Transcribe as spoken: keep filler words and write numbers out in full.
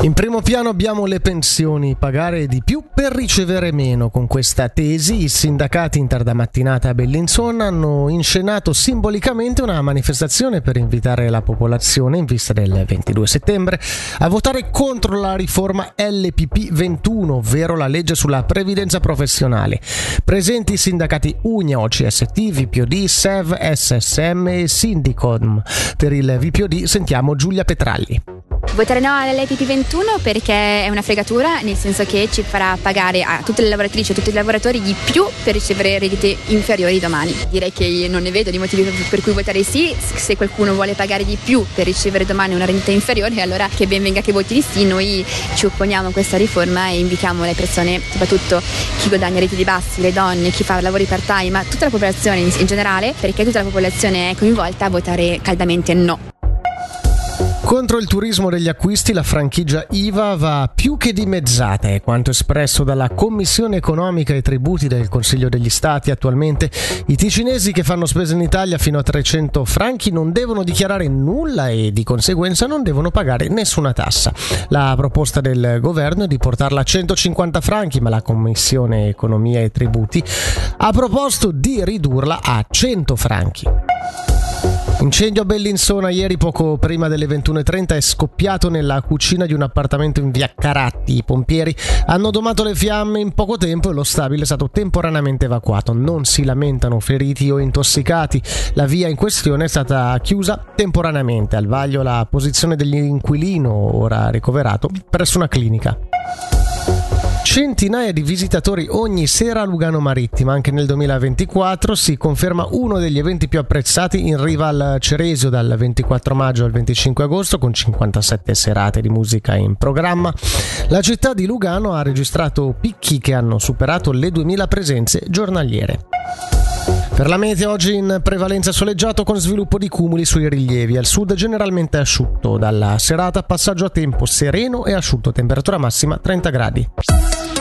In primo piano abbiamo le pensioni, pagare di più per ricevere meno. Con questa tesi i sindacati in tarda mattinata a Bellinzona hanno inscenato simbolicamente una manifestazione per invitare la popolazione in vista del ventidue settembre a votare contro la riforma L P P ventuno, ovvero la legge sulla previdenza professionale. Presenti i sindacati U N I A, O C S T, V P O D, S E V, S S M e Sindicom. Per il V P O D sentiamo Giulia Petralli. Votare no all'L P P ventuno perché è una fregatura, nel senso che ci farà pagare a tutte le lavoratrici e a tutti i lavoratori di più per ricevere redditi inferiori domani. Direi che non ne vedo di motivi per cui votare sì. Se qualcuno vuole pagare di più per ricevere domani una rendita inferiore, allora che ben venga che voti di sì. Noi ci opponiamo a questa riforma e invitiamo le persone, soprattutto chi guadagna redditi bassi, le donne, chi fa lavori part time, ma tutta la popolazione in, in generale, perché tutta la popolazione è coinvolta, a votare caldamente no. Contro il turismo degli acquisti la franchigia I V A va più che dimezzata, è quanto espresso dalla Commissione Economica e Tributi del Consiglio degli Stati. Attualmente i ticinesi che fanno spese in Italia fino a trecento franchi non devono dichiarare nulla e di conseguenza non devono pagare nessuna tassa. La proposta del governo è di portarla a centocinquanta franchi, ma la Commissione Economia e Tributi ha proposto di ridurla a cento franchi. Incendio a Bellinzona. Ieri poco prima delle ventuno e trenta è scoppiato nella cucina di un appartamento in via Caratti. I pompieri hanno domato le fiamme in poco tempo e lo stabile è stato temporaneamente evacuato. Non si lamentano feriti o intossicati. La via in questione è stata chiusa temporaneamente. Al vaglio la posizione dell'inquilino, ora ricoverato presso una clinica. Centinaia di visitatori ogni sera a Lugano Marittima. Anche nel duemilaventiquattro si conferma uno degli eventi più apprezzati in riva al Ceresio dal ventiquattro maggio al venticinque agosto, con cinquantasette serate di musica in programma. La città di Lugano ha registrato picchi che hanno superato le duemila presenze giornaliere. Per la meteo oggi in prevalenza soleggiato con sviluppo di cumuli sui rilievi. Al sud generalmente asciutto. Dalla serata passaggio a tempo sereno e asciutto, temperatura massima trenta gradi.